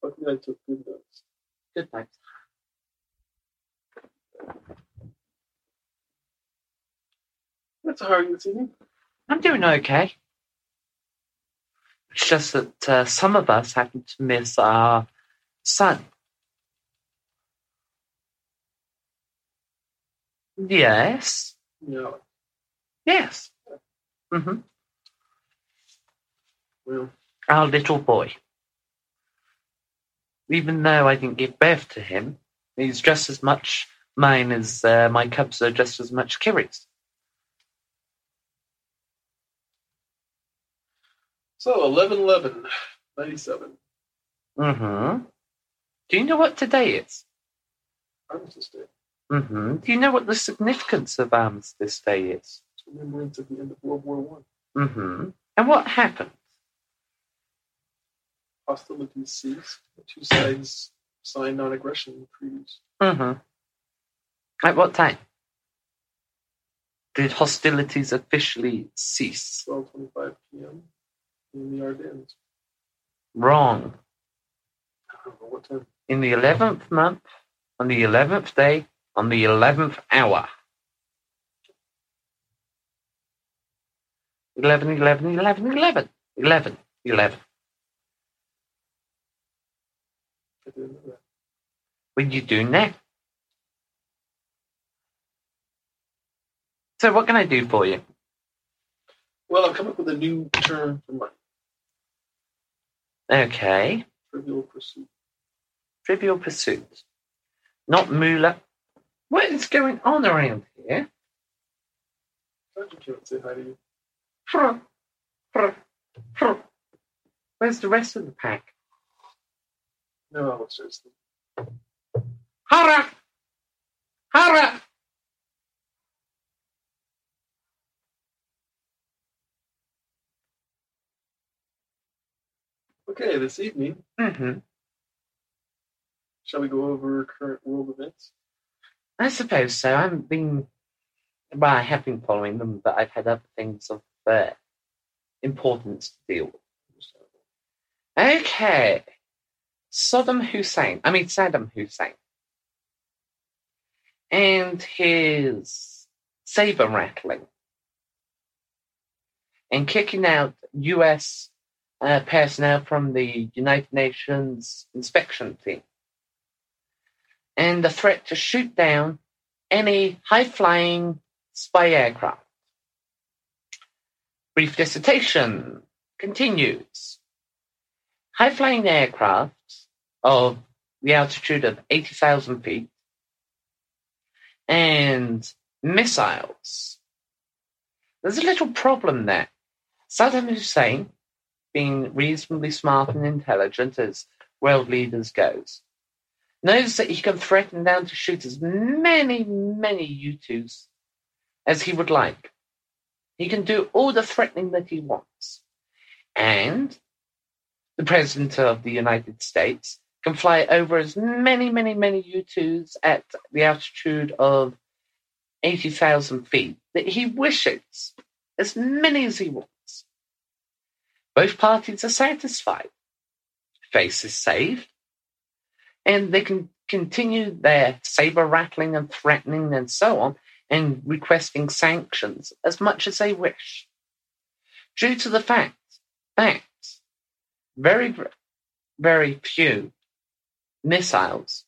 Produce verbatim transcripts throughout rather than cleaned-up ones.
Luckily, I took good notes. Good notes. That's how are you this evening? I'm doing okay. It's just that uh, some of us happen to miss our sun. Yes. No. Yes. Mm-hmm. Well, our little boy. Even though I didn't give birth to him, he's just as much mine as uh, my cubs are just as much Kiri's. so, eleven eleven ninety-seven. Mm-hmm. Do you know what today is? Armistice Day. Mm-hmm. Do you know what the significance of Armistice Day is? It's remembrance at the end of World War One. Mm-hmm. And what happened? Hostilities ceased. The two sides signed non-aggression treaties. Mm-hmm. At what time did hostilities officially cease? twelve twenty-five p.m. in the Ardennes. Wrong. I don't know what time. In the eleventh month, on the eleventh day, on the eleventh hour. Eleven, eleven, eleven, eleven, eleven, eleven. I didn't know that. What are you doing now? So what can I do for you? Well, I've come up with a new term for money. Okay. Trivial pursuit. Trivial pursuit. Not moolah. What is going on around here? Sergeant can't say hi to you. Frr, frr, frr. Where's the rest of the pack? No, I won't seriously. Hurrah! Hurrah! Okay, this evening, Mm-hmm. shall we go over current world events? I suppose so. I haven't been... Well, I have been following them, but I've had other things of uh, importance to deal with. Okay. Saddam Hussein. I mean, Saddam Hussein. And his saber rattling. And kicking out U S uh, personnel from the United Nations inspection team. And the threat to shoot down any high-flying spy aircraft. Brief dissertation continues. High-flying aircraft of the altitude of eighty thousand feet and missiles. There's a little problem there. Saddam Hussein, being reasonably smart and intelligent as world leaders goes, knows that he can threaten down to shoot as many, many U twos as he would like. He can do all the threatening that he wants. And the President of the United States can fly over as many, many, many U twos at the altitude of eighty thousand feet that he wishes, as many as he wants. Both parties are satisfied. Face is saved. And they can continue their saber rattling and threatening and so on, and requesting sanctions as much as they wish. Due to the fact that very, very few missiles,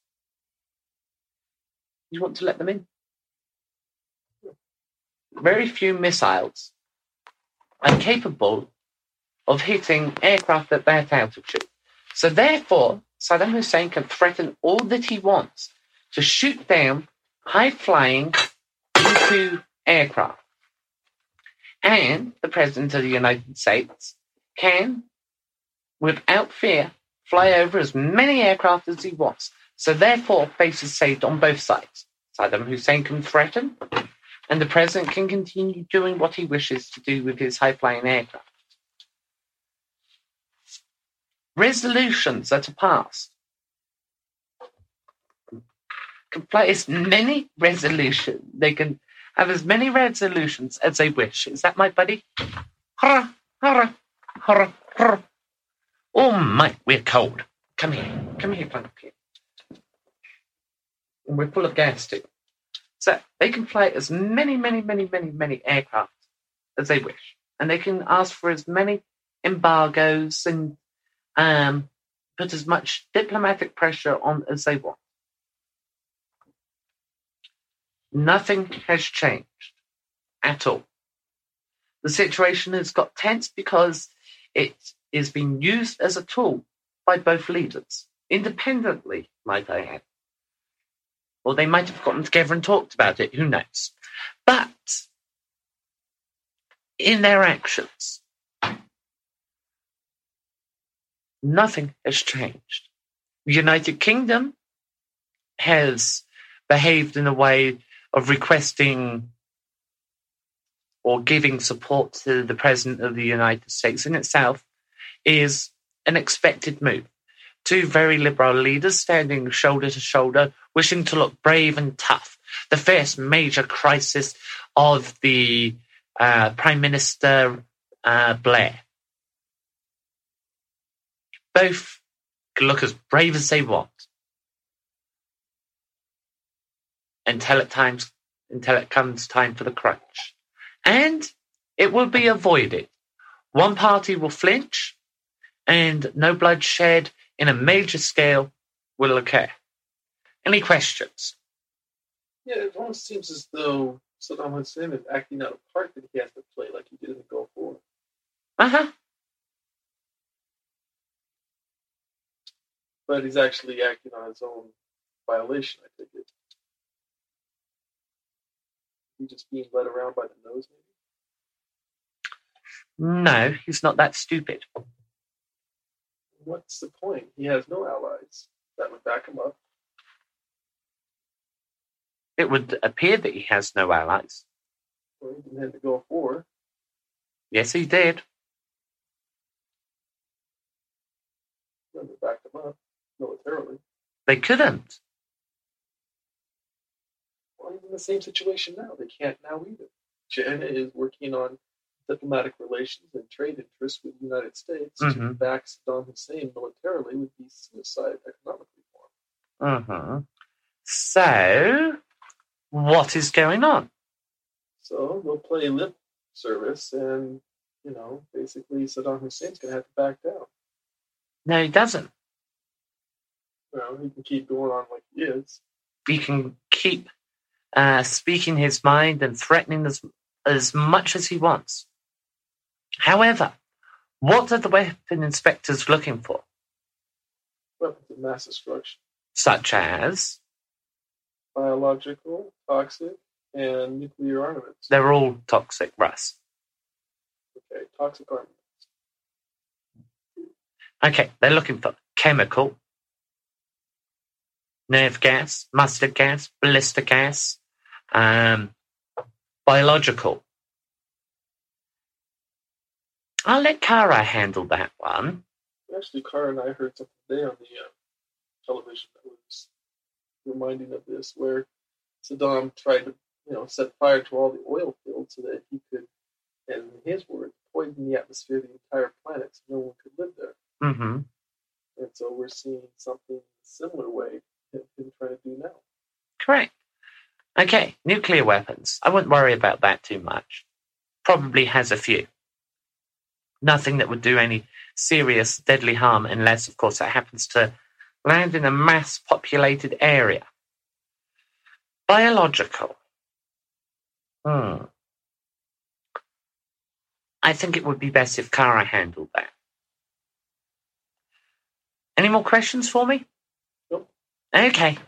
you want to let them in? Very few missiles are capable of hitting aircraft at that altitude. So therefore, Saddam Hussein can threaten all that he wants to shoot down high-flying U two aircraft. And the President of the United States can, without fear, fly over as many aircraft as he wants. So therefore, face is saved on both sides. Saddam Hussein can threaten, and the President can continue doing what he wishes to do with his high-flying aircraft. Resolutions that are passed. Can play as many resolutions. They can have as many resolutions as they wish. Is that my buddy? Hurrah, hurrah, hurrah, hurrah. Oh my, we're cold. Come here. Come here, come here. And we're full of gas too. So they can fly as many, many, many, many, many aircraft as they wish. And they can ask for as many embargoes and um, put as much diplomatic pressure on as they want. Nothing has changed at all. The situation has got tense because it is being used as a tool by both leaders, independently, might I add. Or they might have gotten together and talked about it, who knows. But in their actions, nothing has changed. The United Kingdom has behaved in a way of requesting or giving support to the President of the United States in itself is an expected move. Two very liberal leaders standing shoulder to shoulder, wishing to look brave and tough. The first major crisis of the uh, Prime Minister uh, Blair. Both can look as brave as they want until it, times, until it comes time for the crunch. And it will be avoided. One party will flinch and no bloodshed in a major scale will occur. Any questions? Yeah, it almost seems as though Saddam Hussein is acting out a part that he has to play like he did in the Gulf War. Uh-huh. But he's actually acting on his own violation, I think it. He's just being led around by the nose, maybe? No, he's not that stupid. What's the point? He has no allies that would back him up. It would appear that he has no allies. Well, he didn't have to go for. Yes, he did. Then they backed him up militarily. They couldn't. Well, he's in the same situation now. They can't now either. China is working on diplomatic relations and trade interests with the United States. Mm-hmm. To back Saddam Hussein militarily would be suicide economically for him. Mm-hmm. So, what is going on? So they'll play lip service, and you know, basically Saddam Hussein's going to have to back down. No, he doesn't. Well, he can keep going on like he is. He can keep uh, speaking his mind and threatening as, as much as he wants. However, what are the weapon inspectors looking for? Weapons of mass destruction. Such as? Biological, toxic, and nuclear armaments. They're all toxic, Russ. Okay, toxic armaments. Okay, they're looking for chemical, nerve gas, mustard gas, ballistic gas, um, biological. I'll let Kara handle that one. Actually, Kara and I heard something today on the uh, television that was reminding of this, where Saddam tried to, you know, set fire to all the oil fields so that he could, and in his words, poison the atmosphere of the entire planet so no one could live there. Mm-hmm. And so we're seeing something similar way that him trying to do now. Correct. Okay, nuclear weapons. I wouldn't worry about that too much. Probably has a few. Nothing that would do any serious, deadly harm unless, of course, it happens to land in a mass-populated area. Biological. Hmm. I think it would be best if Kara handled that. Any more questions for me? Nope. Okay.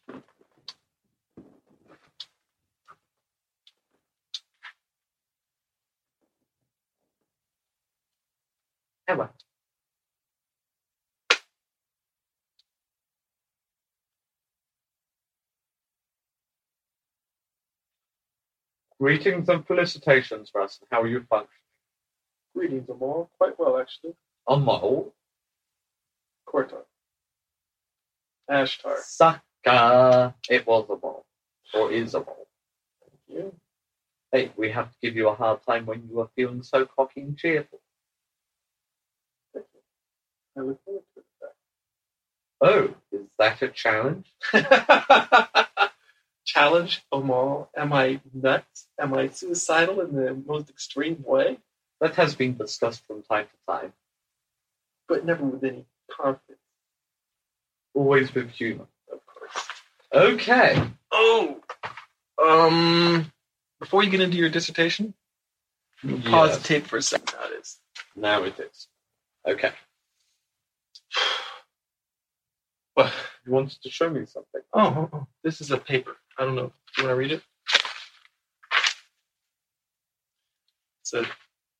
Oh well. Greetings and felicitations, Russ. How are you functioning? Greetings, Amal. Quite well, actually. Amal? Kortar. Ashtar. Sucker. It was Amal. Or is Amal. Thank you. Hey, we have to give you a hard time when you are feeling so cocky and cheerful. Thank you. I look forward to it. Oh, is that a challenge? Challenge Amal. Am I nuts? Am I suicidal in the most extreme way? That has been discussed from time to time. But never with any confidence. Always with humor. Of course. Okay. Oh! Um, before you get into your dissertation, pause Yes. the tape for a second. Now it is. Now it is. Okay. What? You wanted to show me something. Oh, oh, oh, this is a paper. I don't know. Do you want to read it? It's an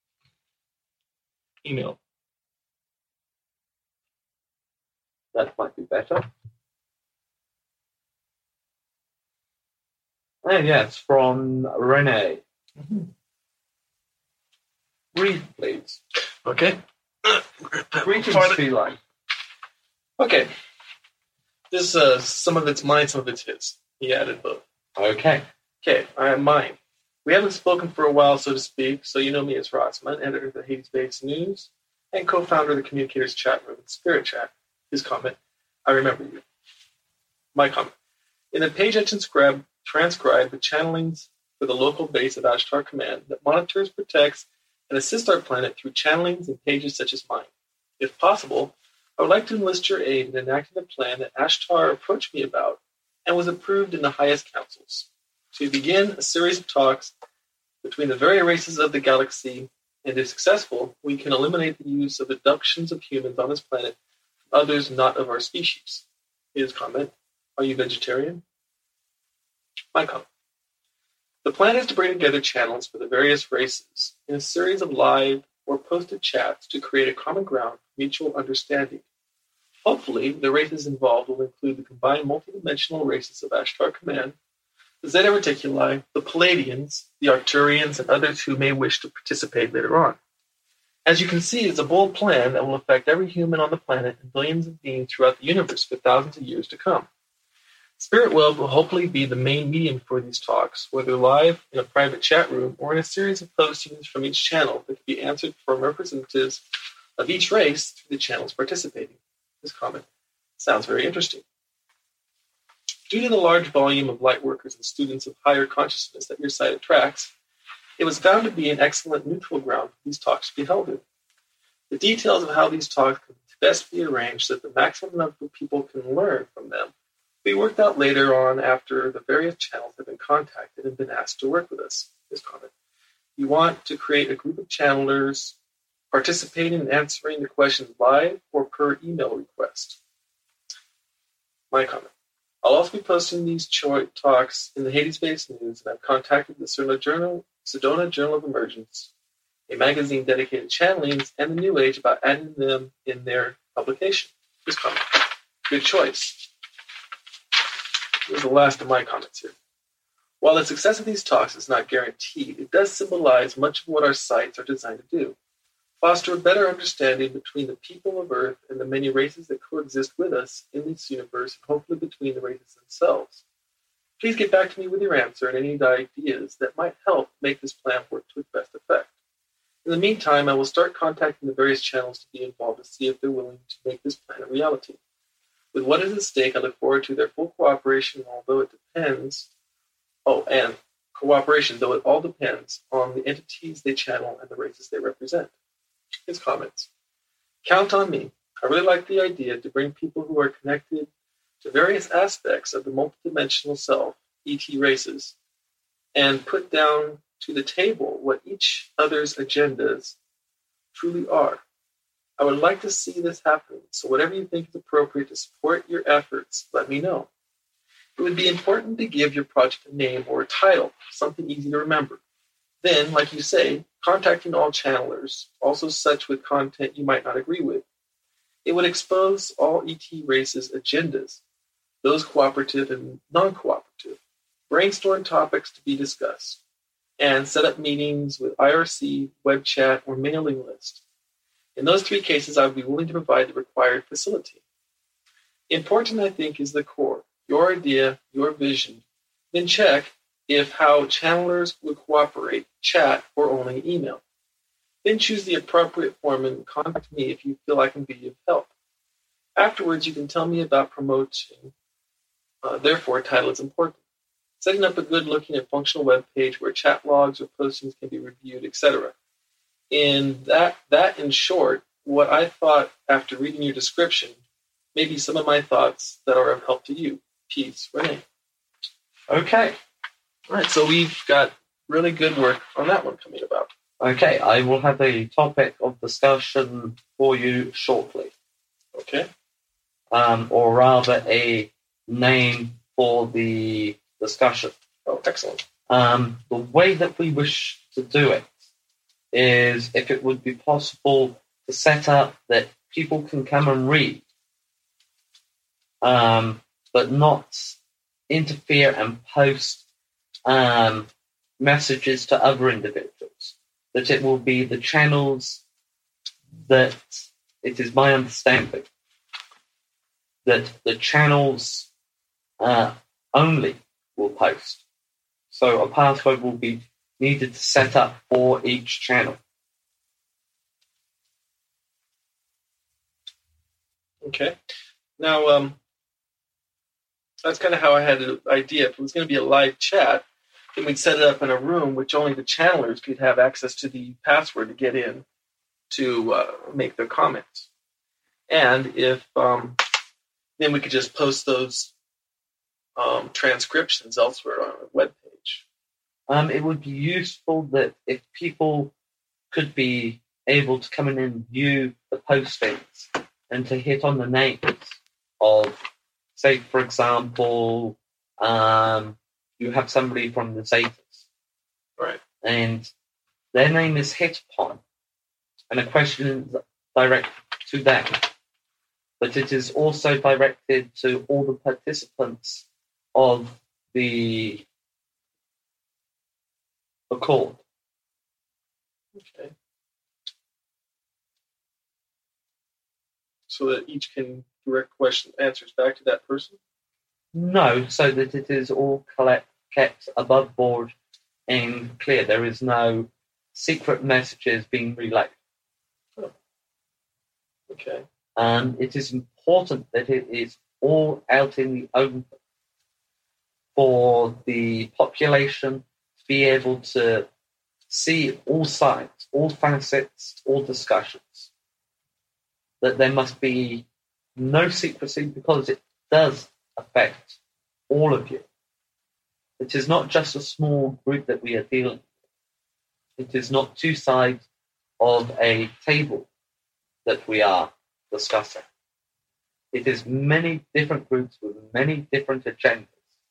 email. That might be better. Oh, yeah, it's from Renee. Mm-hmm. Read, please. Okay. Greetings, Part- feline. Okay. This, uh, some of it's mine, some of it's his. He added both. Okay. Okay, I am mine. We haven't spoken for a while, so to speak, so you know me as Rossman, editor of the Hades-Based News, and co-founder of the Communicators Chat Room, Spirit Chat. His comment, I remember you. My comment. In the page I transcribed, transcribed the channelings for the local base of Ashtar Command that monitors, protects, and assists our planet through channelings and pages such as mine. If possible, I would like to enlist your aid in enacting the plan that Ashtar approached me about and was approved in the highest councils. To begin a series of talks between the various races of the galaxy, and if successful, we can eliminate the use of abductions of humans on this planet from others not of our species. His comment, are you vegetarian? My comment. The plan is to bring together channels for the various races in a series of live or posted chats to create a common ground for mutual understanding. Hopefully, the races involved will include the combined multidimensional races of Ashtar Command, the Zeta Reticuli, the Palladians, the Arcturians, and others who may wish to participate later on. As you can see, it's a bold plan that will affect every human on the planet and billions of beings throughout the universe for thousands of years to come. Spirit World will hopefully be the main medium for these talks, whether live in a private chat room or in a series of postings from each channel that can be answered from representatives of each race through the channels participating. This comment sounds very interesting. Due to the large volume of light workers and students of higher consciousness that your site attracts, it was found to be an excellent neutral ground for these talks to be held in. The details of how these talks can best be arranged so that the maximum number of people can learn from them will be worked out later on after the various channels have been contacted and been asked to work with us. This comment. You want to create a group of channelers participating and answering the questions live or per email request. My comment. I'll also be posting these cho- talks in the Hades-Based News, and I've contacted the Sedona Journal, Sedona Journal of Emergence, a magazine dedicated to channelings, and the New Age about adding them in their publication. This comment. Good choice. Here's the last of my comments here. While the success of these talks is not guaranteed, it does symbolize much of what our sites are designed to do. Foster a better understanding between the people of Earth and the many races that coexist with us in this universe, and hopefully between the races themselves. Please get back to me with your answer and any ideas that might help make this plan work to its best effect. In the meantime, I will start contacting the various channels to be involved to see if they're willing to make this plan a reality. With what is at stake, I look forward to their full cooperation, although it depends... Oh, and cooperation, though it all depends on the entities they channel and the races they represent. His comments. Count on me. I really like the idea to bring people who are connected to various aspects of the multidimensional self, E T races, and put down to the table what each other's agendas truly are. I would like to see this happen, so whatever you think is appropriate to support your efforts, let me know. It would be important to give your project a name or a title, something easy to remember. Then, like you say, contacting all channelers, also such with content you might not agree with. It would expose all E T races' agendas, those cooperative and non-cooperative, brainstorm topics to be discussed, and set up meetings with I R C, web chat, or mailing list. In those three cases, I would be willing to provide the required facility. Important, I think, is the core, your idea, your vision. Then check if how channelers would cooperate, chat, or only email. Then choose the appropriate form and contact me if you feel I can be of help. Afterwards, you can tell me about promoting. Uh, therefore, title is important. Setting up a good-looking and functional web page where chat logs or postings can be reviewed, et cetera. In that, that in short, what I thought after reading your description, maybe some of my thoughts that are of help to you. Peace, Renee. Okay. All right, so we've got really good work on that one coming about. Okay, I will have a topic of discussion for you shortly. Okay. Um, or rather, a name for the discussion. Oh, excellent. Um, the way that we wish to do it is if it would be possible to set up that people can come and read, um, but not interfere and post um, messages to other individuals. That it will be the channels that, it is my understanding, that the channels uh, only will post. So a password will be needed to set up for each channel. Okay. Now, um, that's kind of how I had an idea. If it was going to be a live chat, then we'd set it up in a room which only the channelers could have access to the password to get in to uh, make their comments. And if um, then we could just post those um, transcriptions elsewhere on a web page. Um, it would be useful that if people could be able to come in and view the postings and to hit on the names of, say, for example, um, you have somebody from the Zetas. Right. And their name is hit upon, and a question is directed to them. But it is also directed to all the participants of the accord. Okay. So that each can direct question answers back to that person? No, so that it is all collect, kept above board and clear. There is no secret messages being relayed. Oh. Okay. Um, it is important that it is all out in the open for the population to be able to see all sides, all facets, all discussions. That there must be no secrecy because it does affect all of you. It is not just a small group that we are dealing with. It is not two sides of a table that we are discussing. It is many different groups with many different agendas.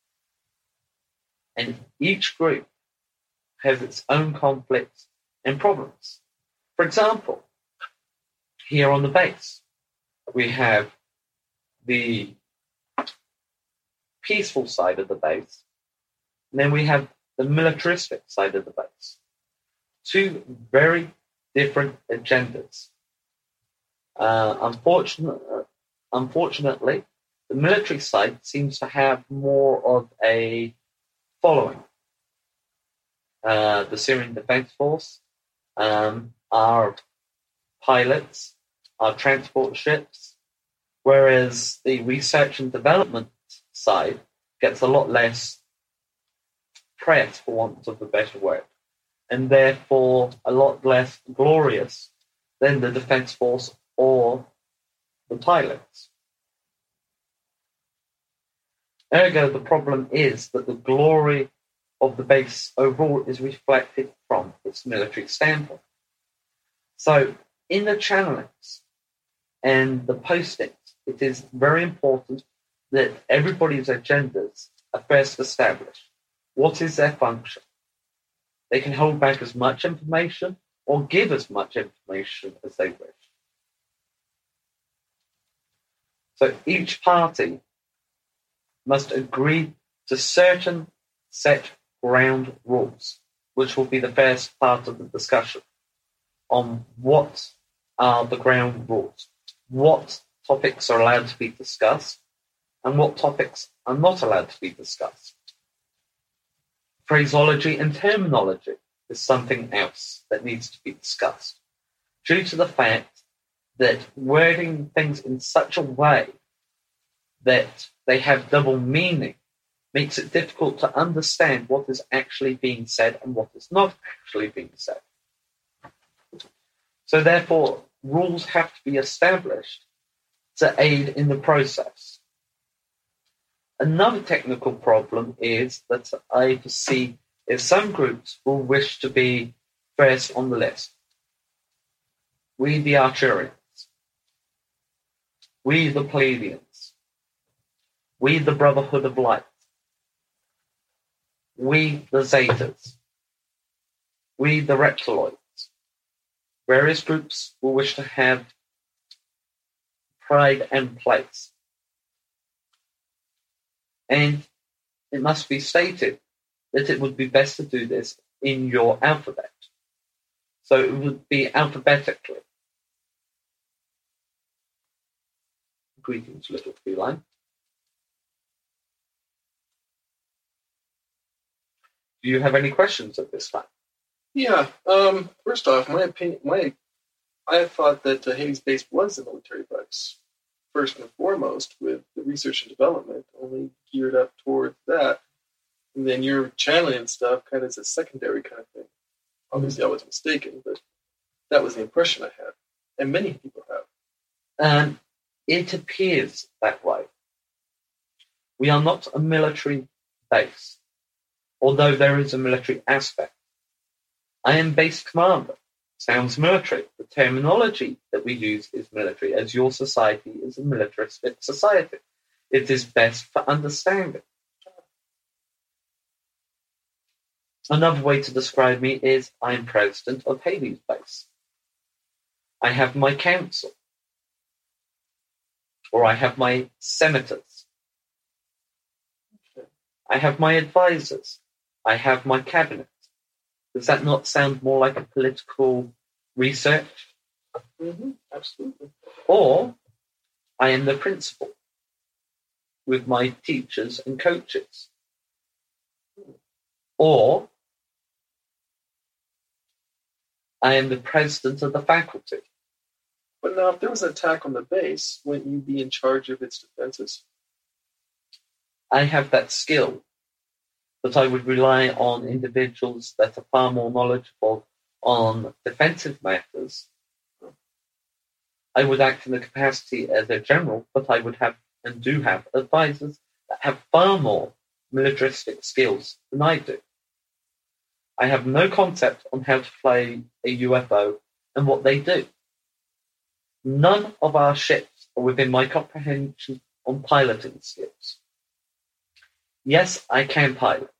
And each group has its own conflicts and problems. For example, here on the base, we have the peaceful side of the base, and then we have the militaristic side of the base. Two very different agendas. Uh, unfortunately, unfortunately, the military side seems to have more of a following. Uh, the Syrian Defense Force, um, our pilots, our transport ships, whereas the research and development side gets a lot less press, for want of a better word, and therefore a lot less glorious than the Defense Force or the pilots. Ergo, the problem is that the glory of the base overall is reflected from its military standpoint. So, in the channelings and the postings, it is very important that everybody's agendas are first established. What is their function? They can hold back as much information or give as much information as they wish. So each party must agree to certain set ground rules, which will be the first part of the discussion on what are the ground rules, what topics are allowed to be discussed, and what topics are not allowed to be discussed. Phraseology and terminology is something else that needs to be discussed, due to the fact that wording things in such a way that they have double meaning makes it difficult to understand what is actually being said and what is not actually being said. So therefore, rules have to be established to aid in the process. Another technical problem is that I foresee is some groups will wish to be first on the list. We the Arcturians, we the Pleiadians, we the Brotherhood of Light, we the Zetas, we the Reptiloids. Various groups will wish to have pride and place. And it must be stated that it would be best to do this in your alphabet. So it would be alphabetically. Greetings, little feline. Do you have any questions at this time? Yeah. Um, first off, my opinion, my I thought that uh, Hades Base was a military base, first and foremost, with the research and development only geared up towards that, and then your channeling and stuff kind of is a secondary kind of thing. Obviously, I was mistaken, but that was the impression I had, and many people have. And it appears that way. We are not a military base, although there is a military aspect. I am base commander. Sounds military. The terminology that we use is military, as your society is a militaristic society. It is best for understanding. Another way to describe me is I am president of Hades Base. I have my council, or I have my senators. I have my advisors. I have my cabinet. Does that not sound more like a political research? Mm-hmm, absolutely. Or I am the principal with my teachers and coaches. Or I am the president of the faculty. But now, if there was an attack on the base, wouldn't you be in charge of its defenses? I have that skill, but I would rely on individuals that are far more knowledgeable on defensive matters. I would act in the capacity as a general, but I would have and do have advisors that have far more militaristic skills than I do. I have no concept on how to fly a U F O and what they do. None of our ships are within my comprehension on piloting skills. Yes, I can pilot,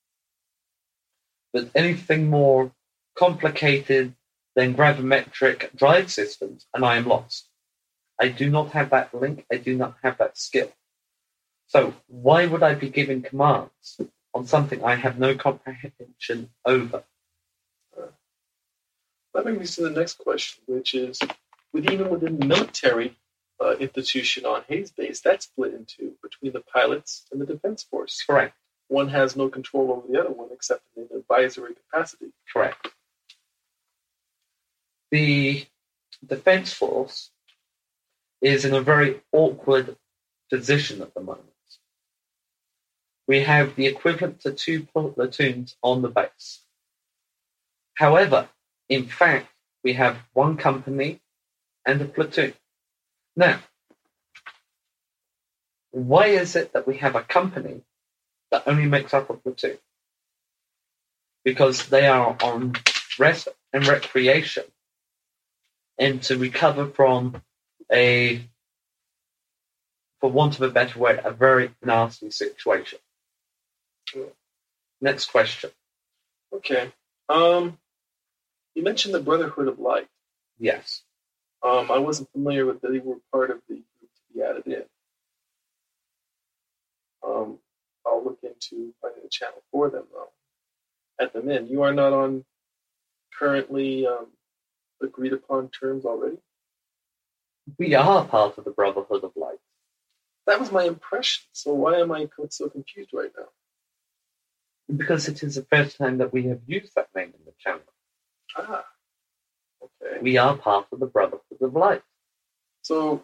but anything more complicated than gravimetric drive systems, and I am lost. I do not have that link, I do not have that skill. So why would I be giving commands on something I have no comprehension over? That brings me to the next question, which is, with even within the military uh, institution on Hades Base, that's split into between the pilots and the defense force. Correct. One has no control over the other one except in an advisory capacity. Correct. The defense force is in a very awkward position at the moment. We have the equivalent to two platoons on the base. However, in fact, we have one company and a platoon. Now, why is it that we have a company that only makes up a platoon? Because they are on rest and recreation and to recover from a, for want of a better word, a very nasty situation. Next question. Okay. Um, you mentioned the Brotherhood of Light. Yes. Um, I wasn't familiar with that they were part of the group to be added in. Um, I'll look into finding a channel for them, though. Add them in. You are not on currently um, agreed upon terms already? We are part of the Brotherhood of Light. That was my impression. So why am I so confused right now? Because it is the first time that we have used that name in the channel. Ah, okay. We are part of the Brotherhood of Light. So,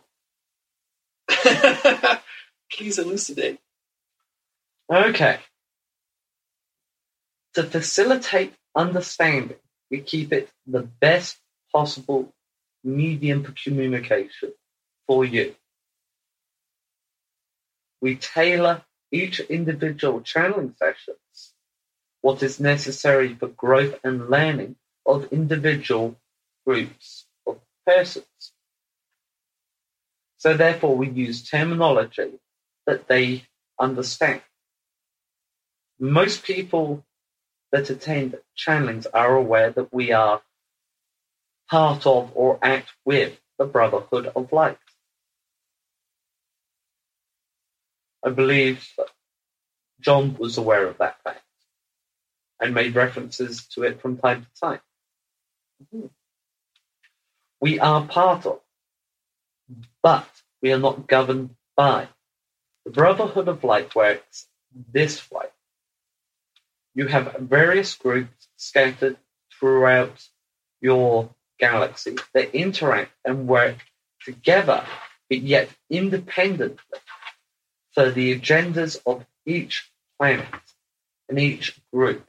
please elucidate. Okay. To facilitate understanding, we keep it the best possible medium for communication for you. We tailor each individual channeling sessions what is necessary for growth and learning of individual groups of persons. So therefore we use terminology that they understand. Most people that attend channelings are aware that we are part of or act with the Brotherhood of Light. I believe John was aware of that fact and made references to it from time to time. Mm-hmm. We are part of, but we are not governed by. The Brotherhood of Light works this way. You have various groups scattered throughout your galaxy that interact and work together, but yet independently for the agendas of each planet and each group.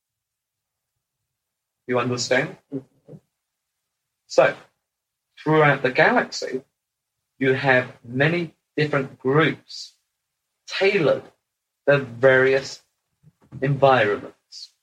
You understand? Mm-hmm. So, throughout the galaxy, you have many different groups tailored for various environments.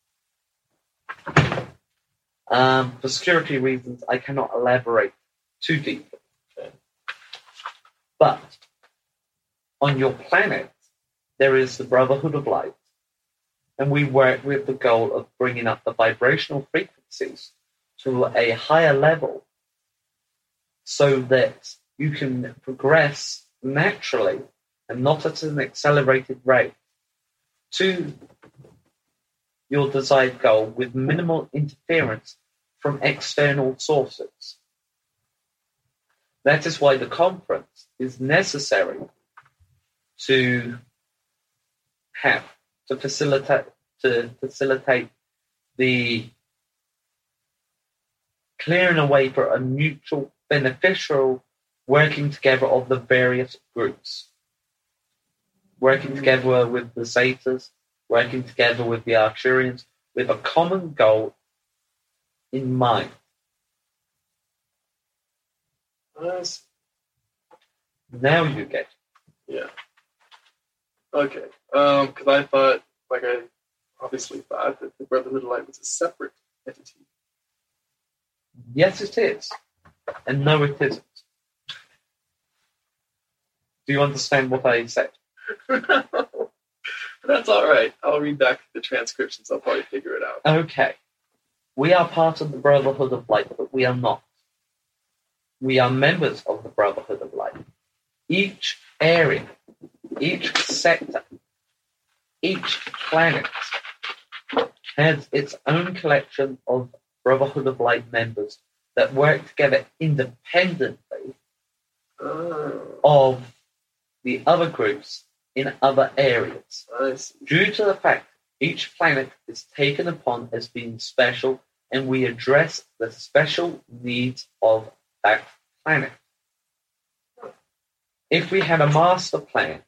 Um, for security reasons, I cannot elaborate too deeply. Okay. But on your planet, there is the Brotherhood of Light, and we work with the goal of bringing up the vibrational frequencies to a higher level so that you can progress naturally and not at an accelerated rate to your desired goal with minimal interference from external sources. That is why the conference is necessary to have to facilitate to facilitate the clearing away for a mutual beneficial working together of the various groups. Working together with the Zetas, working together with the Arcturians, with a common goal in mind. Nice. Now you get it. Yeah. Okay. Um, because I thought, like I obviously thought, that the Brotherhood of Light was a separate entity. Yes, it is. And no, it isn't. Do you understand what I said? That's all right. I'll read back the transcriptions. I'll probably figure it out. Okay. We are part of the Brotherhood of Light, but we are not. We are members of the Brotherhood of Light. Each area, each sector, each planet has its own collection of Brotherhood of Light members that work together independently oh. of the other groups in other areas. I see. Due to the fact each planet is taken upon as being special, and we address the special needs of that planet. If we had a master plan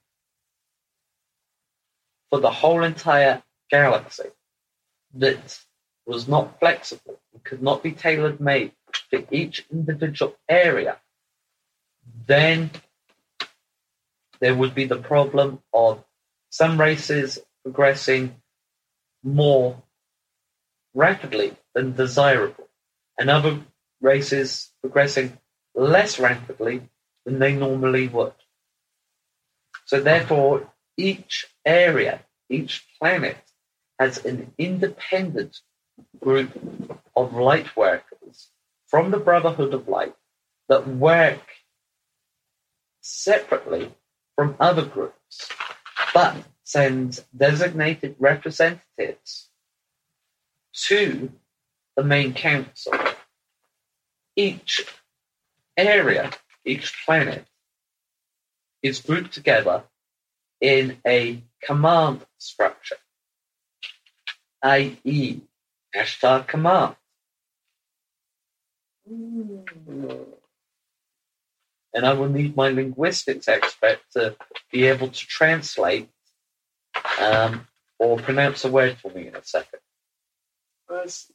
for the whole entire galaxy that was not flexible, and could not be tailor-made for each individual area, then there would be the problem of some races progressing more rapidly than desirable, and other races progressing less rapidly than they normally would. So therefore, each area, each planet, has an independent group of light workers from the Brotherhood of Light that work separately from other groups, but sends designated representatives to the main council. Each area, each planet, is grouped together in a command structure, that is, Ashtar Command. Mm. and I will need my linguistics expert to be able to translate um, or pronounce a word for me in a second. I see.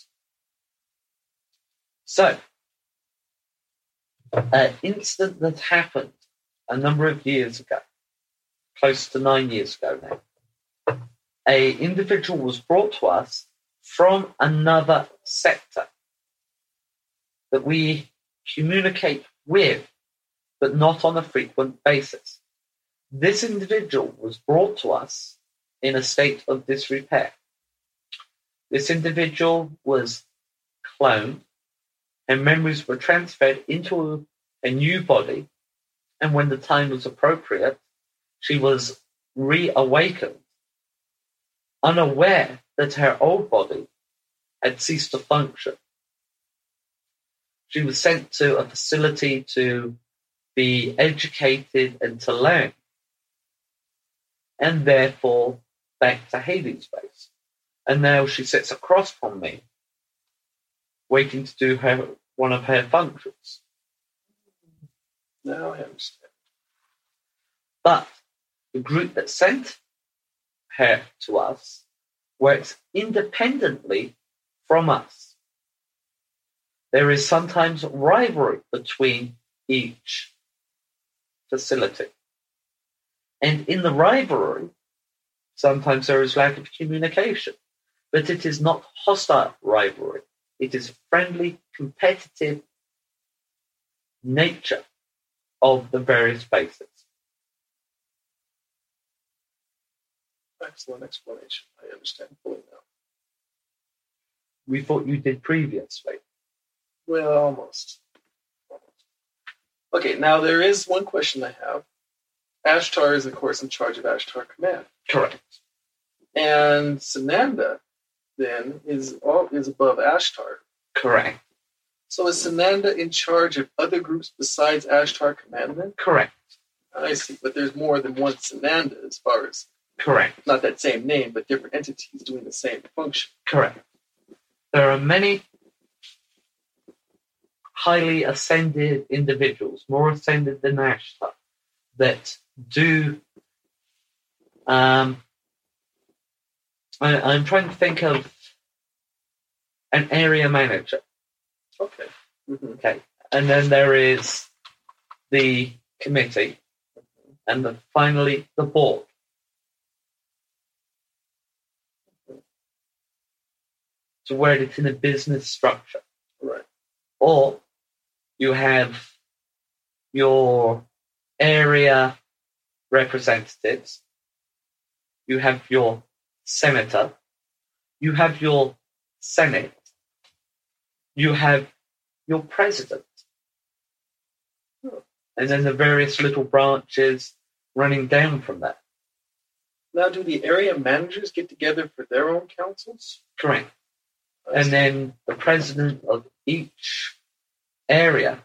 So, an incident that happened a number of years ago, close to nine years ago now, a individual was brought to us from another sector that we communicate with, but not on a frequent basis. This individual was brought to us in a state of disrepair. This individual was cloned, and memories were transferred into a new body, and when the time was appropriate, she was reawakened, unaware that her old body had ceased to function. She was sent to a facility to be educated and to learn, and therefore back to Hades space. And now she sits across from me, waiting to do her one of her functions. Now I understand. But the group that sent her to us works independently from us. There is sometimes rivalry between each facility. And in the rivalry, sometimes there is lack of communication. But it is not hostile rivalry. It is friendly, competitive nature of the various bases. Excellent explanation. I understand fully now. We thought you did previously. Well, almost. Okay, now there is one question I have. Ashtar is, of course, in charge of Ashtar Command. Correct. And Sananda, then, is all, is above Ashtar. Correct. So is Sananda in charge of other groups besides Ashtar Command, then? Correct. I see, but there's more than one Sananda as far as... Correct. Not that same name, but different entities doing the same function. Correct. There are many highly ascended individuals, more ascended than Ashtar, that do... Um, I, I'm trying to think of an area manager. Okay. Mm-hmm. Okay. And then there is the committee, and then finally the board. To word it in a business structure. Right. Or you have your area representatives, you have your senator, you have your senate, you have your president, oh. And then the various little branches running down from that. Now, do the area managers get together for their own councils? Correct. And then the president of each area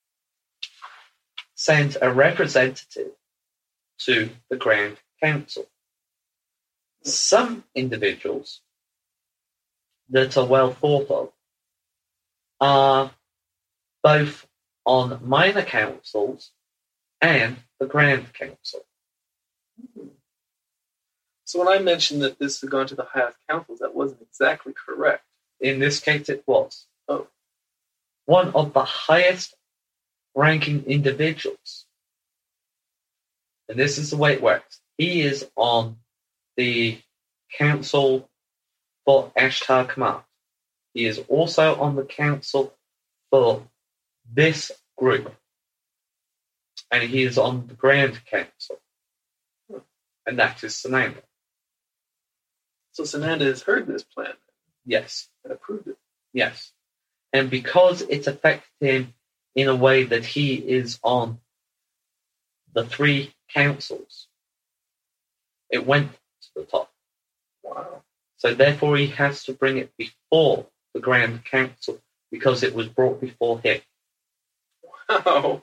sends a representative to the Grand Council. Some individuals that are well thought of are both on minor councils and the Grand Council. So when I mentioned that this had gone to the highest councils, that wasn't exactly correct. In this case, it was. Oh. One of the highest ranking individuals. And this is the way it works. He is on the council for Ashtar Command. He is also on the council for this group. And he is on the Grand Council. Hmm. And that is Sananda. So Sananda has heard this plan. Yes. And approved it. Yes. And because it affected him in a way that he is on the three councils, it went to the top. Wow. So therefore he has to bring it before the Grand Council because it was brought before him. Wow.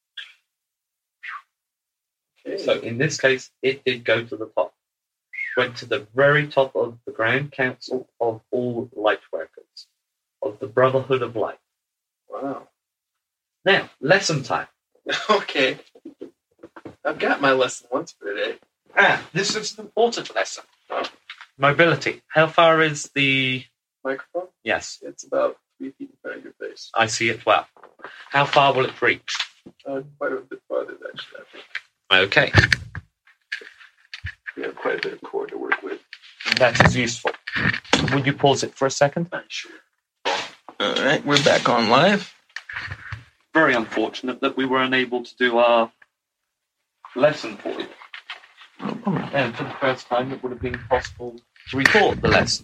Okay. So in this case, it did go to the top. Went to the very top of the Grand Council of all light workers, of the Brotherhood of Light. Wow. Now, lesson time. Okay. I've got my lesson once for today. Ah, this is an important lesson. Mobility. How far is the... Microphone? Yes, It's about three feet in front of your face. I see it well. How far will it reach? Uh, quite a bit farther, actually, I think. Okay, We have quite a bit of cord to work with. that is useful. Would you pause it for a second? I'm sure. All right, we're back on live. Very unfortunate that we were unable to do our lesson for you. And for the first time, it would have been possible to record the lesson.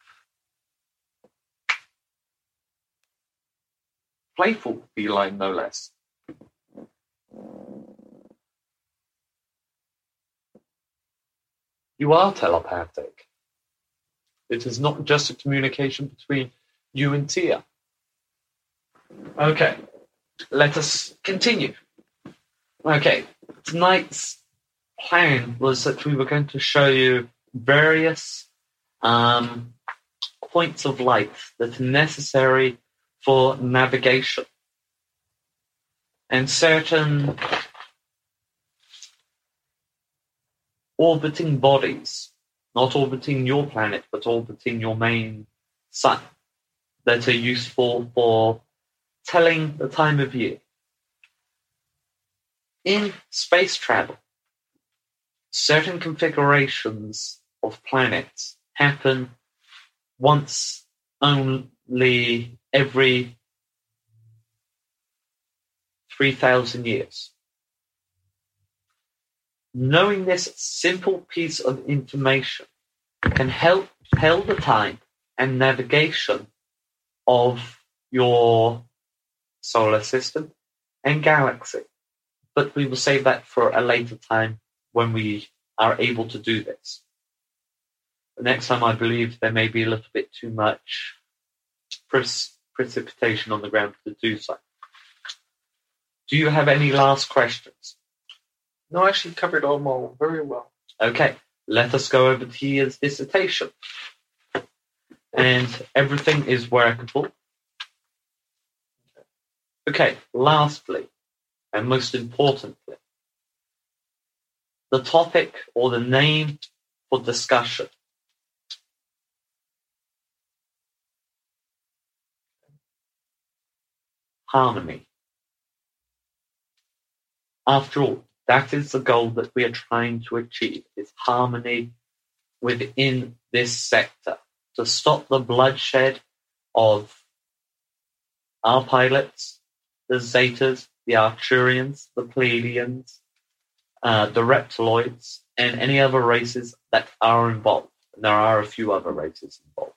Playful feline, no less. You are telepathic. It is not just a communication between you and Tia. Okay, let us continue. Okay, tonight's plan was that we were going to show you various um, points of light that are necessary for navigation. And certain orbiting bodies, not orbiting your planet, but orbiting your main sun, that are useful for telling the time of year. In space travel, certain configurations of planets happen once only every three thousand years. Knowing this simple piece of information can help tell the time and navigation of your solar system and galaxy. But we will save that for a later time when we are able to do this. The next time, I believe there may be a little bit too much pre- precipitation on the ground to do so. Do you have any last questions? No, actually covered them all very well. Okay, let us go over Tia's dissertation. And everything is workable. Okay, lastly, and most importantly, the topic or the name for discussion. Harmony. After all, that is the goal that we are trying to achieve, is harmony within this sector, to stop the bloodshed of our pilots, the Zetas, the Arcturians, the Pleiadians, uh, the Reptiloids, and any other races that are involved. And there are a few other races involved.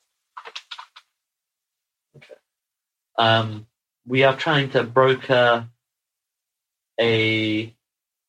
Okay. Um, we are trying to broker a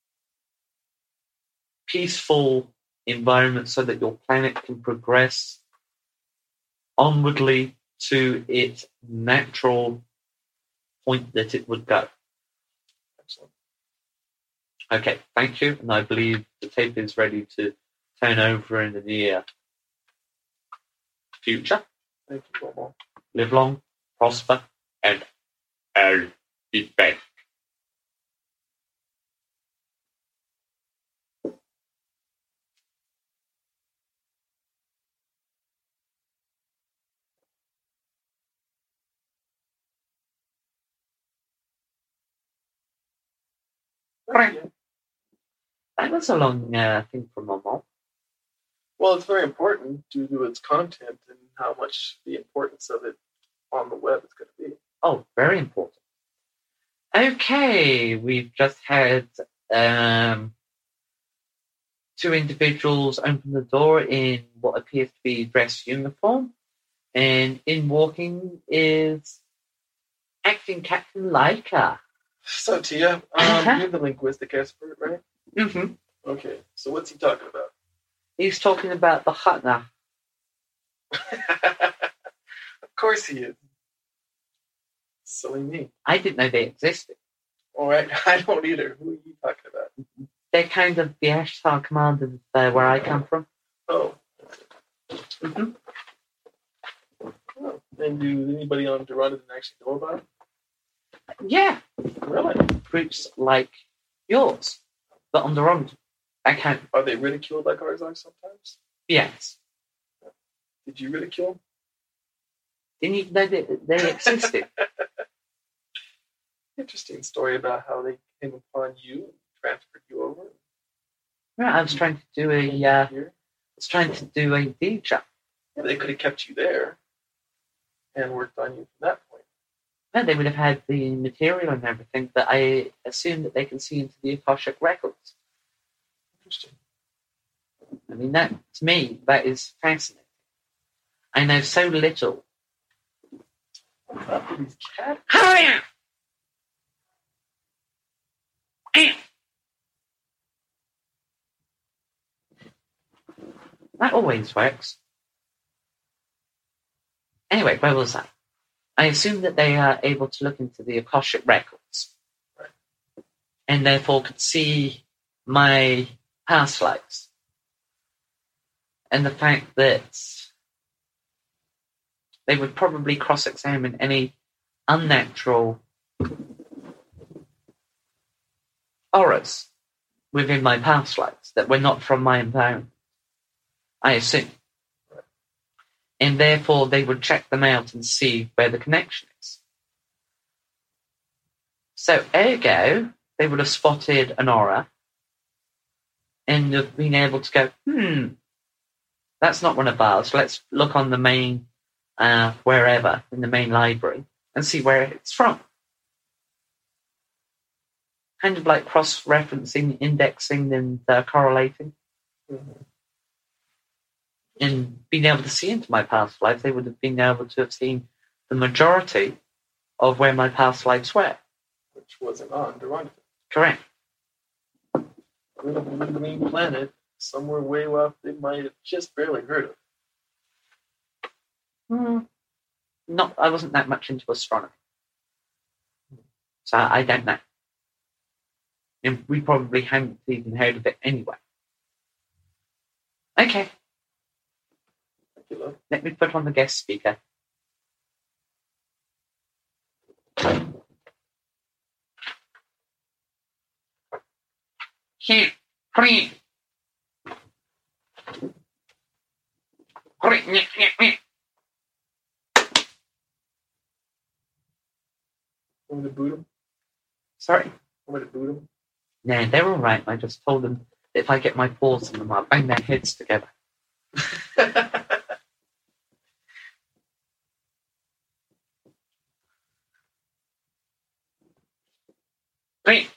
peaceful environment so that your planet can progress onwardly to its natural point that it would go. Excellent. Okay, thank you, and I believe the tape is ready to turn over in the near future. Thank you, Bobo. Live long, prosper, and I'll be back. Thank you. That was a long uh, thing from my mom. Well, it's very important due to its content and how much the importance of it on the web is going to be. Oh, very important. Okay, we've just had um, two individuals open the door in what appears to be dress uniform, and in walking is acting Captain Laika. So, Tia, um, you're the linguistic expert, right? Mm-hmm. Okay, so what's he talking about? He's talking about the Hutna. Of course he is. Silly me. I didn't know they existed. All right, I don't either. Who are you talking about? They're kind of the Ashtar commanders uh, where I come from. Oh. Mm-hmm. Oh. And do anybody on Durrandon actually know about it? Yeah, Really? groups like yours, but on the wrong account. Are they ridiculed like Arzak sometimes? Yes. Did you ridicule them? Didn't even know that they existed. Interesting story about how they came upon you and transferred you over. Right, I was trying to do a, uh, I Here. was trying to do a D J. Yeah, they could have kept you there and worked on you from that point. No, they would have had the material and everything, but I assume that they can see into the Akashic records. Interesting. I mean, that to me, that is fascinating. I know so little. What's up with these cats? Hurry up! That always works. Anyway, where was I? I assume that they are able to look into the Akashic records. Right. And therefore could see my past lives. And the fact that they would probably cross-examine any unnatural auras within my past lives that were not from my environment, I assume. And therefore they would check them out and see where the connection is. So, ergo, they would have spotted an aura and have been able to go, hmm, that's not one of ours. Let's look on the main, uh, wherever, in the main library, and see where it's from. Kind of like cross-referencing, indexing, and uh, correlating. Mm-hmm. And being able to see into my past life, they would have been able to have seen the majority of where my past lives were. Which wasn't on Durandus. Correct. Little blue green planet, somewhere way off they might have just barely heard of. Hmm. Not, I wasn't that much into astronomy. So I don't know. And we probably hadn't even heard of it anyway. Okay. Thank you, love. Let me put on the guest speaker. Here, hurry. Hurry, nyeh, nyeh, nyeh. Want me to boot them? Sorry. Want me to boot them? No, they're all right. I just told them that if I get my paws in them, I'll bang their heads together. Great.